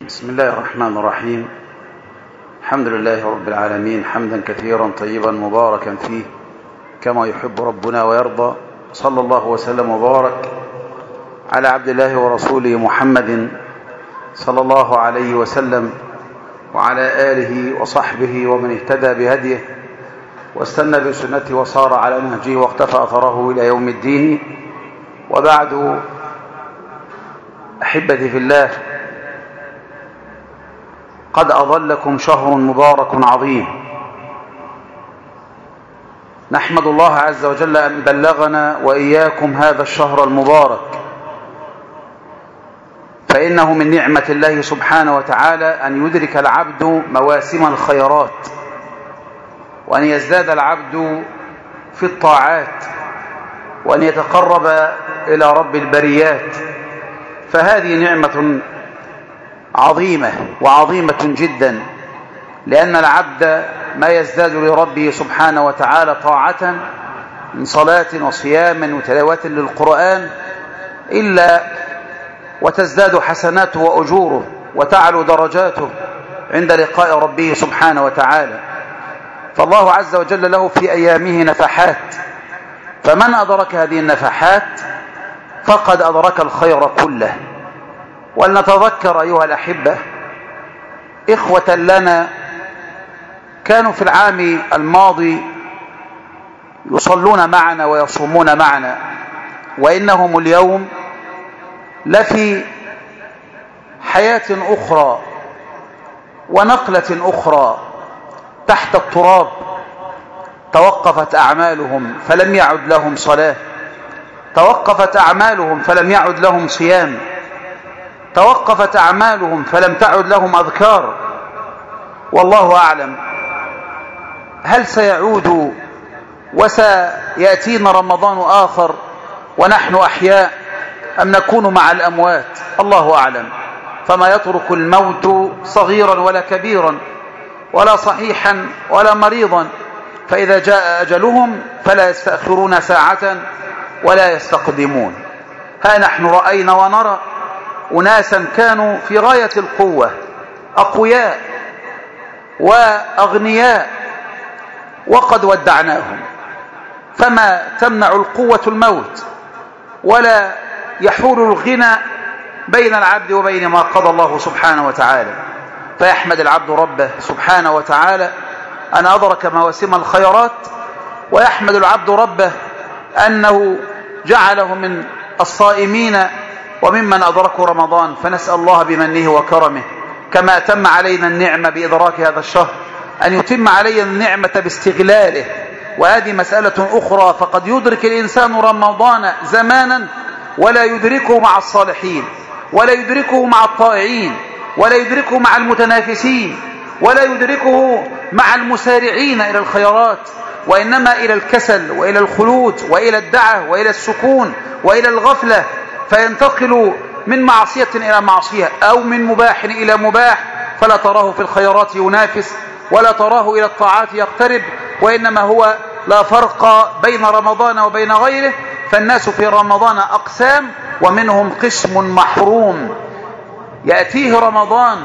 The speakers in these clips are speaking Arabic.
بسم الله الرحمن الرحيم. الحمد لله رب العالمين، حمدا كثيرا طيبا مباركا فيه كما يحب ربنا ويرضى. صلى الله وسلم وبارك على عبد الله ورسوله محمد صلى الله عليه وسلم وعلى آله وصحبه ومن اهتدى بهديه واستنى بسنته وصار على نهجه واقتفى أثره إلى يوم الدين. وبعد، أحبتي في الله، قد أظلكم شهر مبارك عظيم. نحمد الله عز وجل أن بلغنا وإياكم هذا الشهر المبارك، فإنه من نعمة الله سبحانه وتعالى أن يدرك العبد مواسم الخيرات، وأن يزداد العبد في الطاعات، وأن يتقرب إلى رب البريات. فهذه نعمة عظيمة وعظيمة جدا، لأن العبد ما يزداد لربه سبحانه وتعالى طاعة من صلاة وصيام وتلاوة للقرآن إلا وتزداد حسناته وأجوره وتعلو درجاته عند لقاء ربه سبحانه وتعالى. فالله عز وجل له في أيامه نفحات، فمن أدرك هذه النفحات فقد أدرك الخير كله. ولنتذكر أيها الأحبة إخوة لنا كانوا في العام الماضي يصلون معنا ويصومون معنا، وإنهم اليوم لفي حياة أخرى ونقلة أخرى تحت التراب. توقفت أعمالهم فلم يعد لهم صلاة، توقفت أعمالهم فلم يعد لهم صيام، توقفت أعمالهم فلم تعد لهم أذكار. والله أعلم هل سيعود وسيأتينا رمضان آخر ونحن أحياء، أم نكون مع الأموات؟ الله أعلم. فما يترك الموت صغيرا ولا كبيرا ولا صحيحا ولا مريضا، فإذا جاء أجلهم فلا يستأخرون ساعة ولا يستقدمون. ها نحن رأينا ونرى أناسا كانوا في غاية القوة، أقوياء وأغنياء، وقد ودعناهم. فما تمنع القوة الموت، ولا يحول الغنى بين العبد وبين ما قضى الله سبحانه وتعالى. فيحمد العبد ربه سبحانه وتعالى أن أدرك مواسم الخيرات، ويحمد العبد ربه أنه جعله من الصائمين وممن أدركوا رمضان. فنسأل الله بمنه وكرمه كما أتم علينا النعمة بإدراك هذا الشهر أن يتم علينا النعمة باستغلاله. وهذه مسألة أخرى، فقد يدرك الإنسان رمضان زمانا ولا يدركه مع الصالحين، ولا يدركه مع الطائعين، ولا يدركه مع المتنافسين، ولا يدركه مع المسارعين إلى الخيرات، وإنما إلى الكسل وإلى الخلود وإلى الدعة وإلى السكون وإلى الغفلة، فينتقل من معصية إلى معصية أو من مباح إلى مباح، فلا تراه في الخيرات ينافس ولا تراه إلى الطاعات يقترب، وإنما هو لا فرق بين رمضان وبين غيره. فالناس في رمضان أقسام، ومنهم قسم محروم يأتيه رمضان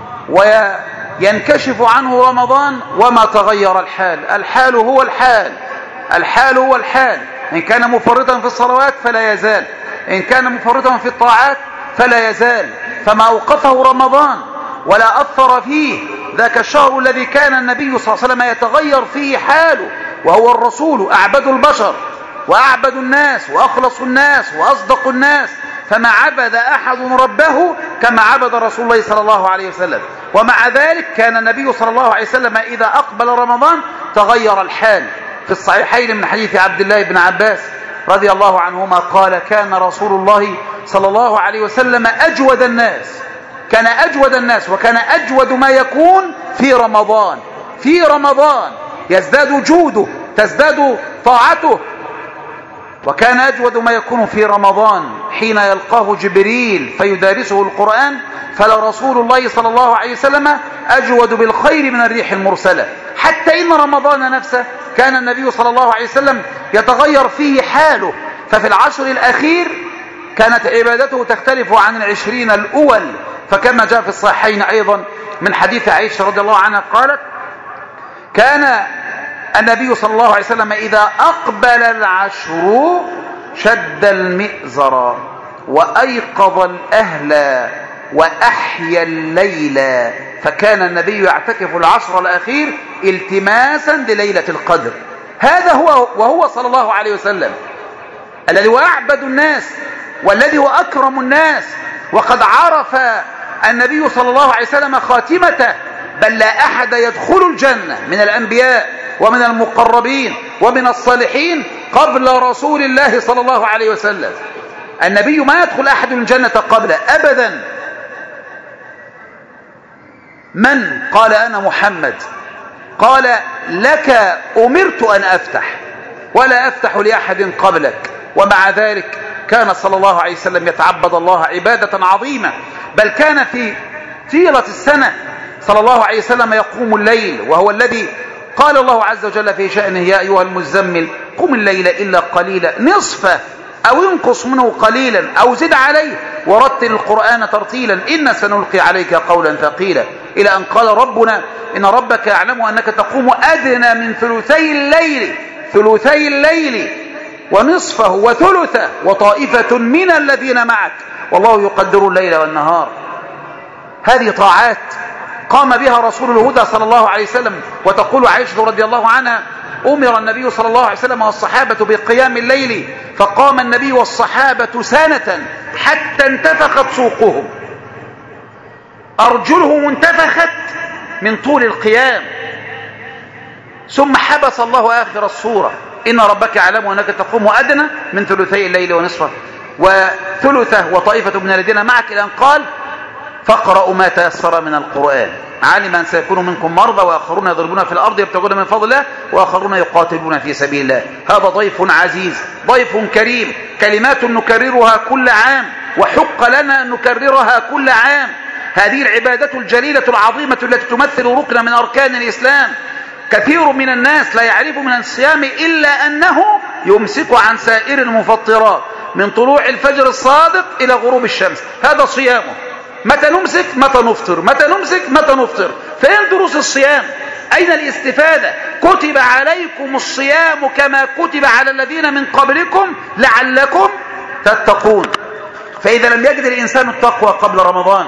وينكشف عنه رمضان وما تغير الحال. الحال هو الحال، الحال هو الحال. إن كان مفرطا في الصلوات فلا يزال، إن كان مفرطا في الطاعات فلا يزال. فما أوقفه رمضان ولا أثر فيه ذاك الشهر الذي كان النبي صلى الله عليه وسلم يتغير فيه حاله، وهو الرسول أعبد البشر وأعبد الناس وأخلص الناس وأصدق الناس. فما عبد أحد ربه كما عبد رسول الله صلى الله عليه وسلم. ومع ذلك كان النبي صلى الله عليه وسلم إذا أقبل رمضان تغير الحال. في الصحيحين من حديث عبد الله بن عباس رضي الله عنهما قال: كان رسول الله صلى الله عليه وسلم أجود الناس، كان أجود الناس، وكان أجود ما يكون في رمضان. في رمضان يزداد جوده، تزداد طاعته. وكان أجود ما يكون في رمضان حين يلقاه جبريل فيدارسه القرآن، فلرسول الله صلى الله عليه وسلم أجود بالخير من الريح المرسلة. حتى إن رمضان نفسه كان النبي صلى الله عليه وسلم يتغير فيه حاله. ففي العشر الأخير كانت عبادته تختلف عن 20 الأول، فكما جاء في الصحيحين أيضا من حديث عائشة رضي الله عنها قالت: كان النبي صلى الله عليه وسلم إذا أقبل العشر شد المئزر وأيقظ الأهل وأحيا الليل، فكان النبي يعتكف العشر الأخير التماسا لليلة القدر. هذا وهو صلى الله عليه وسلم الذي هو أعبد الناس والذي هو أكرم الناس، وقد عرف النبي صلى الله عليه وسلم خاتمته، بل لا أحد يدخل الجنة من الأنبياء ومن المقربين ومن الصالحين قبل رسول الله صلى الله عليه وسلم. النبي ما يدخل أحد الجنة قبله أبدا. من قال أنا محمد؟ قال: لك أمرت أن أفتح ولا أفتح لأحد قبلك. ومع ذلك كان صلى الله عليه وسلم يتعبد الله عبادة عظيمة، بل كان في طيلة السنة صلى الله عليه وسلم يقوم الليل، وهو الذي قال الله عز وجل في شأنه: يا أيها المزمل قم الليل إلا قليلا نصفه أو انقص منه قليلا أو زد عليه ورتل القرآن ترتيلا إن سنلقي عليك قولا ثقيلا، إلى أن قال ربنا: إن ربك يعلم أنك تقوم أدنى من ثلثي الليل ونصفه وثلثه وطائفة من الذين معك والله يقدر الليل والنهار. هذه طاعات قام بها رسول الهدى صلى الله عليه وسلم. وتقول عائشة رضي الله عنها: أمر النبي صلى الله عليه وسلم والصحابة بقيام الليل، فقام النبي والصحابة سنة حتى انتفخت سوقهم، أرجلهم انتفخت من طول القيام، ثم حبس الله آخر السورة: إن ربك يعلم أنك تقوم أدنى من ثلثي الليل ونصفه وثلثه وطائفة من الذين معك، إلى أن قال: فاقرأوا ما تيسر من القرآن، علم أن سيكون منكم مرضى وآخرون يضربون في الأرض يبتغون من فضل الله وآخرون يقاتلون في سبيل الله. هذا ضيف عزيز، ضيف كريم، كلمات نكررها كل عام وحق لنا أن نكررها كل عام. هذه العبادة الجليلة العظيمة التي تمثل ركنا من أركان الإسلام. كثير من الناس لا يعرف من الصيام إلا أنه يمسك عن سائر المفطرات من طلوع الفجر الصادق إلى غروب الشمس، هذا صيامه. متى نمسك متى نفطر، متى نمسك متى نفطر. فين دروس الصيام؟ أين الاستفادة؟ كتب عليكم الصيام كما كتب على الذين من قبلكم لعلكم تتقون. فإذا لم يجد الإنسان التقوى قبل رمضان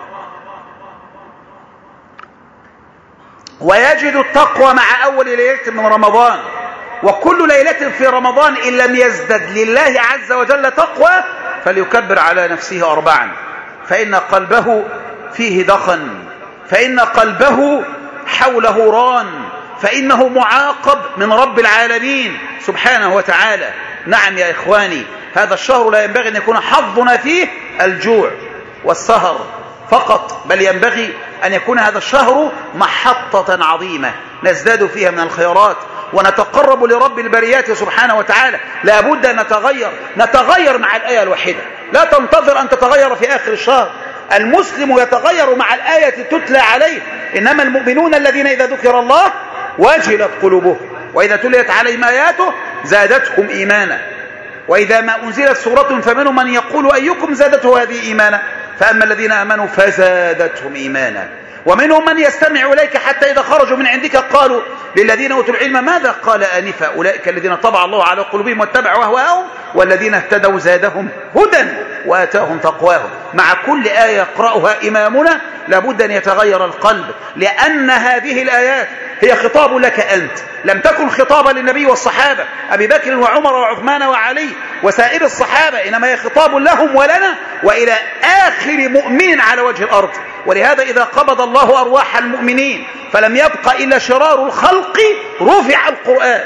ويجد التقوى مع أول ليلة من رمضان، وكل ليلة في رمضان إن لم يزدد لله عز وجل تقوى فليكبر على نفسه 4، فإن قلبه فيه دخن، فإن قلبه حوله ران، فإنه معاقب من رب العالمين سبحانه وتعالى. نعم يا إخواني، هذا الشهر لا ينبغي أن يكون حظنا فيه الجوع والسهر فقط، بل ينبغي أن يكون هذا الشهر محطة عظيمة نزداد فيها من الخيرات ونتقرب لرب البريات سبحانه وتعالى. لا بد أن نتغير مع الآية الواحدة، لا تنتظر أن تتغير في آخر الشهر. المسلم يتغير مع الآية تتلى عليه، إنما المؤمنون الذين إذا ذكر الله وجلت قلوبهم وإذا تليت عليهم آياته زادتهم إيمانا، وإذا ما أنزلت سورة فمنهم من يقول أيكم زادته هذه إيمانا، فأما الذين آمنوا فزادتهم إيمانا. ومنهم من يستمع إليك حتى إذا خرجوا من عندك قالوا للذين أوتوا العلم ماذا قال آنفا أولئك الذين طبع الله على قلوبهم واتبعوا أهواءهم والذين اهتدوا زادهم هدى وآتاهم تقواهم. مع كل آية يقرأها إمامنا لابد أن يتغير القلب، لأن هذه الآيات هي خطاب لك أنت، لم تكن خطابا للنبي والصحابة أبي بكر وعمر وعثمان وعلي وسائر الصحابة، إنما هي خطاب لهم ولنا وإلى آخر مؤمن على وجه الأرض. ولهذا إذا قبض الله أرواح المؤمنين فلم يبق إلا شرار الخلق رفع القرآن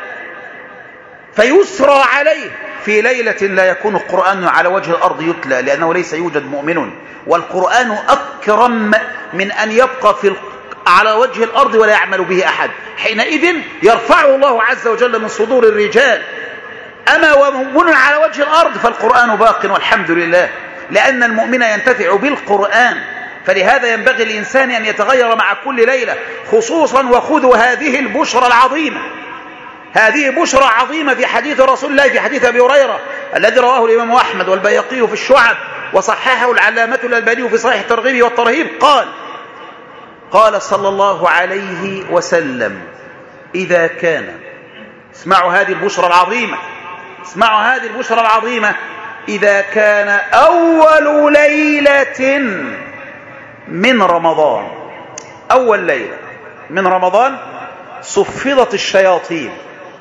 فيسرى عليه في ليلة لا يكون القرآن على وجه الأرض يتلى، لأنه ليس يوجد مؤمن، والقرآن أكرم من أن يبقى على وجه الأرض ولا يعمل به أحد. حينئذ يرفعه الله عز وجل من صدور الرجال. أما ومؤمن على وجه الأرض فالقرآن باق والحمد لله، لأن المؤمن ينتفع بالقرآن. فلهذا ينبغي الإنسان أن يتغير مع كل ليلة، خصوصا وخذوا هذه البشرى العظيمة. هذه بشرى عظيمة في حديث رسول الله، في حديث أبي هريرة الذي رواه الإمام أحمد والبيهقي في الشعب وصححه العلامة الألباني في صحيح الترغيب والترهيب، قال صلى الله عليه وسلم: إذا كان، اسمعوا هذه البشرى العظيمة، اسمعوا هذه البشرى العظيمة، إذا كان أول ليلة من رمضان، أول ليلة من رمضان، صفدت الشياطين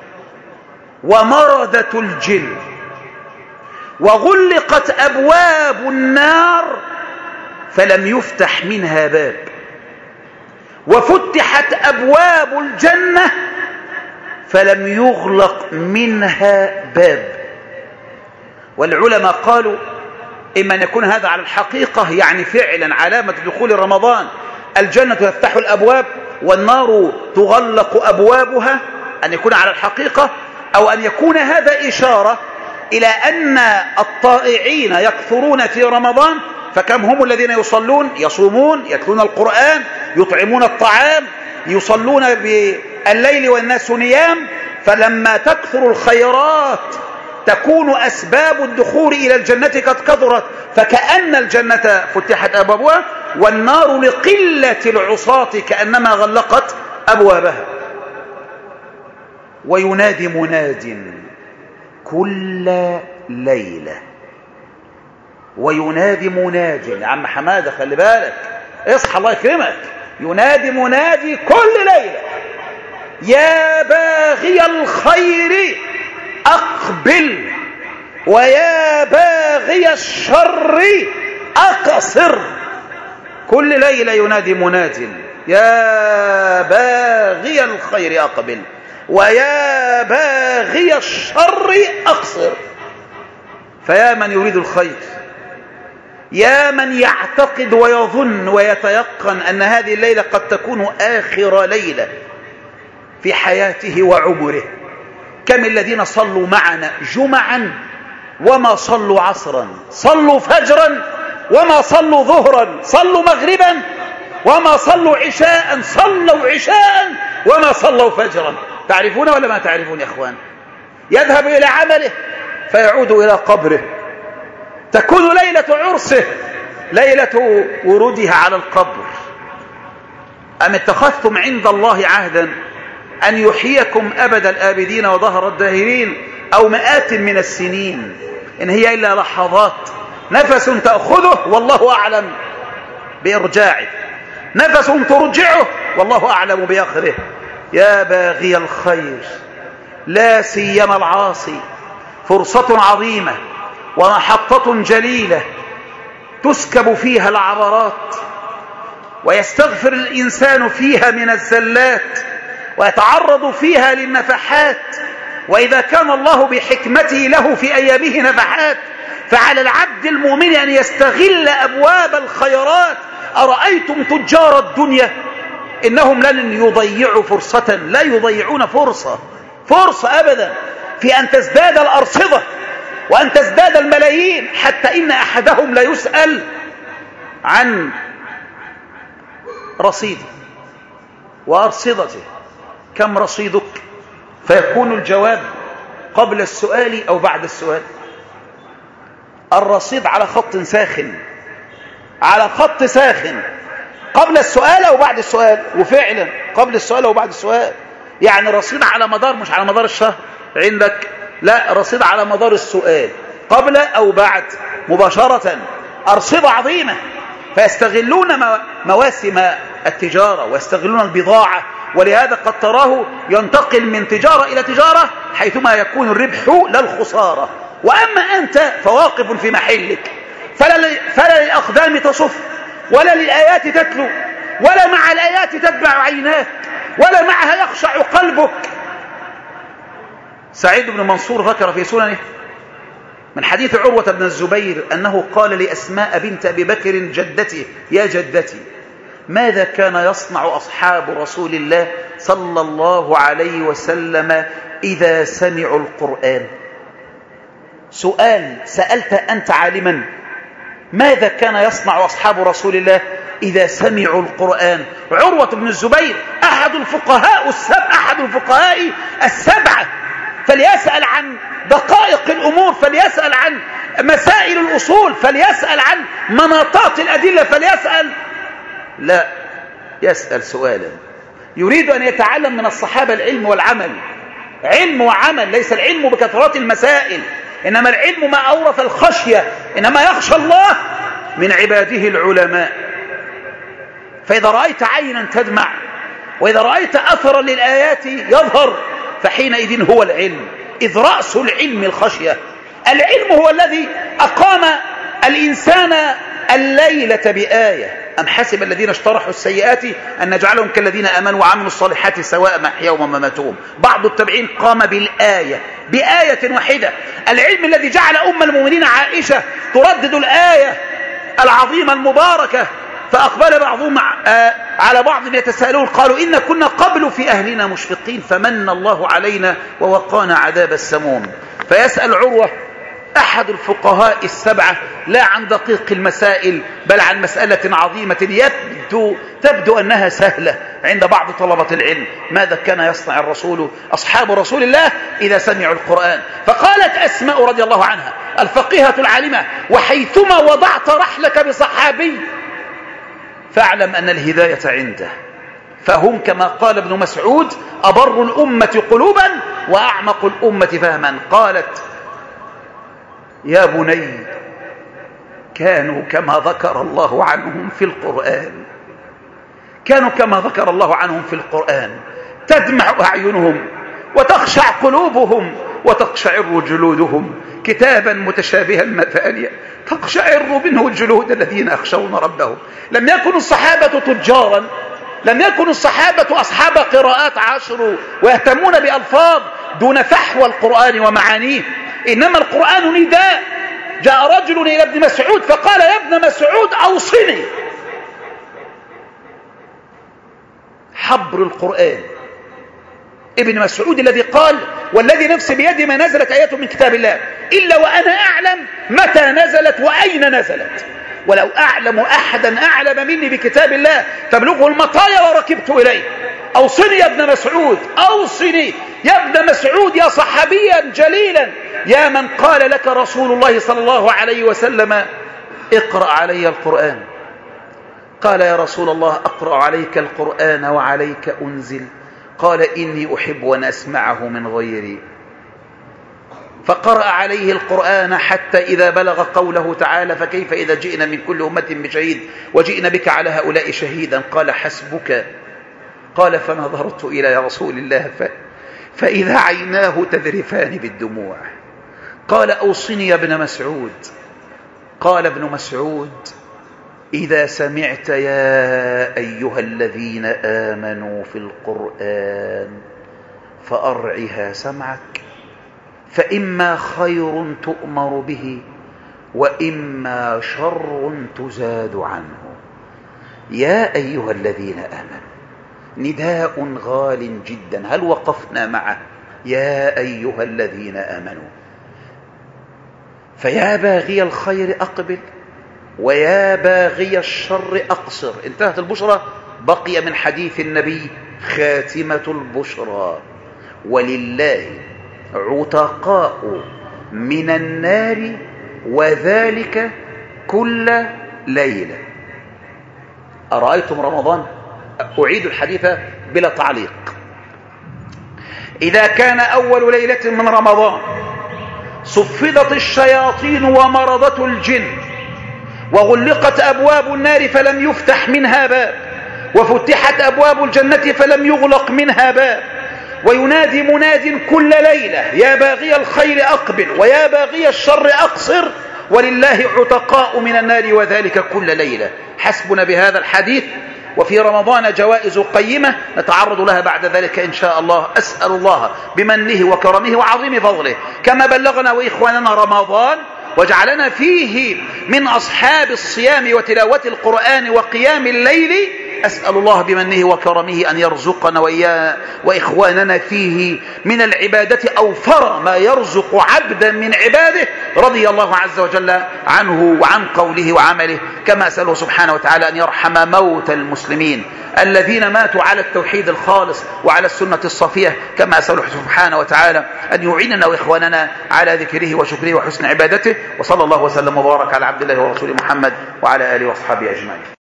ومردت الجن وغلقت أبواب النار فلم يفتح منها باب، وفتحت أبواب الجنة فلم يغلق منها باب. والعلماء قالوا إما أن يكون هذا على الحقيقة، يعني فعلا علامة دخول رمضان، الجنة تفتح الأبواب والنار تغلق أبوابها، أن يكون على الحقيقة، أو أن يكون هذا إشارة إلى أن الطائعين يكثرون في رمضان، فكم هم الذين يصلون، يصومون، يتلون القرآن، يطعمون الطعام، يصلون بالليل والناس نيام، فلما تكثر الخيرات تكون أسباب الدخول إلى الجنة قد كثرت، فكأن الجنة فتحت أبوابها، والنار لقلة العصاة كأنما غلقت أبوابها. وينادي مناد كل ليلة، وينادي مناد، يا عم حمادة خلي بالك، اصحى الله يكرمك، ينادي منادي كل ليلة: يا باغي الخير أقبل، ويا باغي الشر أقصر. كل ليلة ينادي مناد: يا باغي الخير أقبل، ويا باغي الشر أقصر. فيا من يريد الخير، يا من يعتقد ويظن ويتيقن أن هذه الليلة قد تكون آخر ليلة في حياته وعمره. كم الذين صلوا معنا جمعا وما صلوا عصرا، صلوا فجرا وما صلوا ظهرا، صلوا مغربا وما صلوا عشاء، صلوا عشاء وما صلوا فجرا. تعرفون ولا ما تعرفون يا اخوان؟ يذهب إلى عمله فيعود إلى قبره، تكون ليلة عرسه ليلة ورودها على القبر. أم اتخذتم عند الله عهدا أن يحييكم أبد الآبدين وظهر الداهرين، أو مئات من السنين، إن هي إلا لحظات، نفس تأخذه والله أعلم بإرجاعه، نفس ترجعه والله أعلم بآخره. يا باغي الخير، لا سيما العاصي، فرصة عظيمة ومحطة جليلة تسكب فيها العبرات، ويستغفر الإنسان فيها من الزلات، ويتعرض فيها للنفحات. وإذا كان الله بحكمته له في أيامه نفحات، فعلى العبد المؤمن أن يستغل أبواب الخيرات. أرأيتم تجار الدنيا إنهم لن يضيعوا فرصة، لا يضيعون فرصة أبدا في أن تزداد الأرصدة وأن تزداد الملايين، حتى إن أحدهم لا يسأل عن رصيده وأرصدته: كم رصيدك؟ فيكون الجواب قبل السؤال أو بعد السؤال. الرصيد على خط ساخن، على خط ساخن، قبل السؤال أو بعد السؤال. وفعلا قبل السؤال أو بعد السؤال، يعني رصيد على مدار، مش على مدار الشهر عندك، لا، رصيد على مدار السؤال، قبل أو بعد مباشرة. أرصدة عظيمة. فيستغلون مواسم التجارة ويستغلون البضاعة، ولهذا قد تراه ينتقل من تجارة إلى تجارة حيثما يكون الربح لا الخسارة. وأما أنت فواقف في محلك، فلا للأقدام تصف، ولا للآيات تتلو، ولا مع الآيات تتبع عيناك، ولا معها يخشع قلبك. سعيد بن منصور ذكر في سننه من حديث عروة بن الزبير أنه قال لأسماء بنت أبي بكر جدتي: يا جدتي، ماذا كان يصنع أصحاب رسول الله صلى الله عليه وسلم إذا سمعوا القرآن؟ سؤال سألت أنت عالما، ماذا كان يصنع أصحاب رسول الله إذا سمعوا القرآن؟ عروة بن الزبير أحد الفقهاء السبعة فليسأل عن دقائق الأمور، فليسأل عن مسائل الأصول، فليسأل عن مناطات الأدلة، فليسأل. لا، يسأل سؤالا يريد أن يتعلم من الصحابة العلم والعمل، علم وعمل، ليس العلم بكثرات المسائل، إنما العلم ما أورث الخشية، إنما يخشى الله من عباده العلماء. فإذا رأيت عينا تدمع، وإذا رأيت أثرا للآيات يظهر، فحينئذ هو العلم، إذ رأس العلم الخشية. العلم هو الذي أقام الإنسان الليلة بآية. أم حسب الذين اشترحوا السيئات أن نجعلهم كالذين آمنوا وعملوا الصالحات سواء محياهم ومماتهم. بعض التابعين قام بآية واحدة. العلم الذي جعل أم المؤمنين عائشة تردد الآية العظيمة المباركة، فأقبل بعضهم على بعض يتساءلون قالوا إن كنا قبل في أهلنا مشفقين فمن الله علينا ووقانا عذاب السموم. فيسأل عروة أحد الفقهاء السبعة لا عن دقيق المسائل بل عن مسألة عظيمة تبدو أنها سهلة عند بعض طلبة العلم: ماذا كان يصنع أصحاب رسول الله إذا سمعوا القرآن؟ فقالت أسماء رضي الله عنها الفقيهة العالمة: وحيثما وضعت رحلك بصحابي فاعلم أن الهداية عنده، فهم كما قال ابن مسعود: أبر الأمة قلوبا وأعمق الأمة فهما. قالت: يا بني كانوا كما ذكر الله عنهم في القرآن، كانوا كما ذكر الله عنهم في القرآن، تدمع أعينهم وتخشع قلوبهم وتقشعر جلودهم كتابا متشابها مثانيا تقشعر منه جلود الذين يخشون ربهم. لم يكن الصحابة تجارا، لم يكن الصحابة أصحاب قراءات عشر ويهتمون بألفاظ دون فحوى القرآن ومعانيه، إنما القرآن نداء. جاء رجل إلى ابن مسعود فقال: يا ابن مسعود أوصني. حبر القرآن ابن مسعود الذي قال: والذي نفسي بيدي ما نزلت آيات من كتاب الله إلا وأنا أعلم متى نزلت وأين نزلت، ولو أعلم أحدا أعلم مني بكتاب الله تبلغه المطايا وركبت إليه. أوصني يا ابن مسعود، أوصني يا ابن مسعود، يا صحابيا جليلا، يا من قال لك رسول الله صلى الله عليه وسلم: اقرأ علي القرآن. قال: يا رسول الله أقرأ عليك القرآن وعليك أنزل. قال: إني أحب أن أسمعه من غيري. فقرأ عليه القرآن حتى إذا بلغ قوله تعالى: فكيف إذا جئنا من كل أمة بشهيد وجئنا بك على هؤلاء شهيدا. قال: حسبك. قال: فنظرت إلى رسول الله فإذا عيناه تذرفان بالدموع. قال: أوصني يا ابن مسعود. قال ابن مسعود: إذا سمعت يا أيها الذين آمنوا في القرآن فأرعها سمعك، فإما خير تؤمر به وإما شر تزاد عنه. يا أيها الذين آمنوا نداء غال جدا، هل وقفنا معه؟ يا أيها الذين آمنوا. فيا باغي الخير أقبل ويا باغي الشر أقصر. انتهت البشرى، بقي من حديث النبي خاتمة البشرى: ولله عتقاء من النار وذلك كل ليلة. أرأيتم رمضان؟ أعيد الحديث بلا تعليق. إذا كان أول ليلة من رمضان صفدت الشياطين ومرضت الجن وغلقت أبواب النار فلم يفتح منها باب، وفتحت أبواب الجنة فلم يغلق منها باب، وينادي مناد كل ليلة: يا باغي الخير أقبل ويا باغي الشر أقصر، ولله عتقاء من النار وذلك كل ليلة. حسبنا بهذا الحديث. وفي رمضان جوائز قيمة نتعرض لها بعد ذلك إن شاء الله. أسأل الله بمنه وكرمه وعظيم فضله كما بلغنا وإخواننا رمضان وجعلنا فيه من أصحاب الصيام وتلاوة القرآن وقيام الليل أسأل الله بمنه وكرمه أن يرزقنا وإخواننا فيه من العبادة أوفر ما يرزق عبدا من عباده رضي الله عز وجل عنه وعن قوله وعمله. كما أسأله سبحانه وتعالى أن يرحم موتى المسلمين الذين ماتوا على التوحيد الخالص وعلى السنة الصافية. كما أسأله سبحانه وتعالى أن يعيننا وإخواننا على ذكره وشكره وحسن عبادته. وصلى الله وسلم وبارك على عبد الله ورسوله محمد وعلى آله وأصحابه أجمعين.